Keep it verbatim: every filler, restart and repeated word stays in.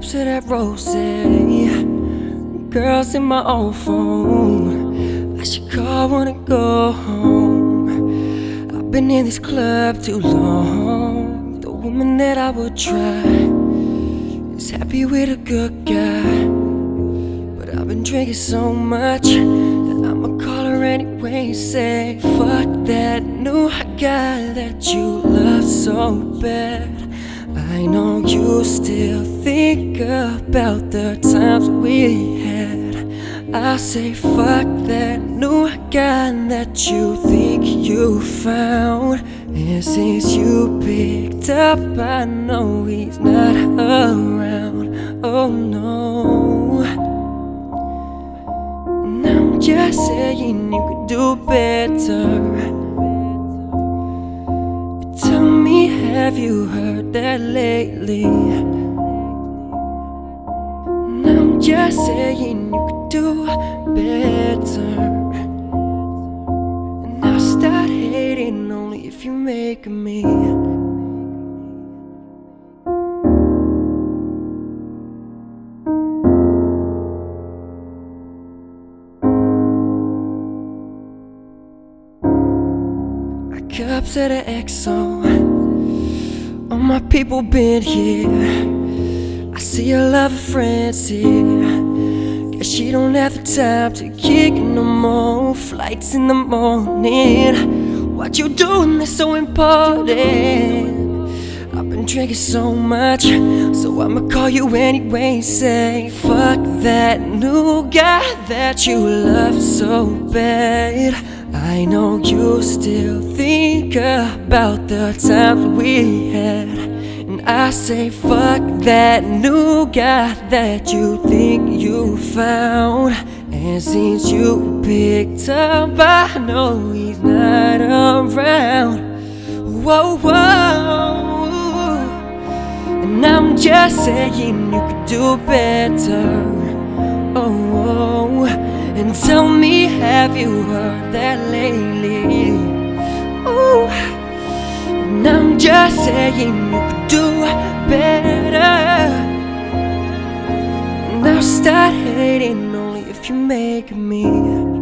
cups of that rosé, girls in my old phone. I should call, wanna go home. I've been in this club too long. The woman that I would try is happy with a good guy, but I've been drinking so much that I'ma call her anyway and say, fuck that new guy that you love so bad. I know you still think about the times we had. I say fuck that new guy that you think you found. And since you picked up, I know he's not around. Oh no. And I'm just saying you could do better. Tell me, have you heard that lately? And I'm just saying you could do better. And I'll start hating only if you make me. Cups of the X O, all my people been here. I see a lot of friends here. Guess she don't have the time to kick no more flights in the morning. What you doing that's so important? I've been drinking so much, so I'ma call you anyway and say, fuck that new guy that you love so bad. I know you still think about the times we had. And I say fuck that new guy that you think you found. And since you picked up, I know he's not around. Whoa, whoa. And I'm just saying you could do better. Oh, whoa. And tell me, have you heard that lately? Ooh. And I'm just saying you could do better. And I'll start hating only if you make me.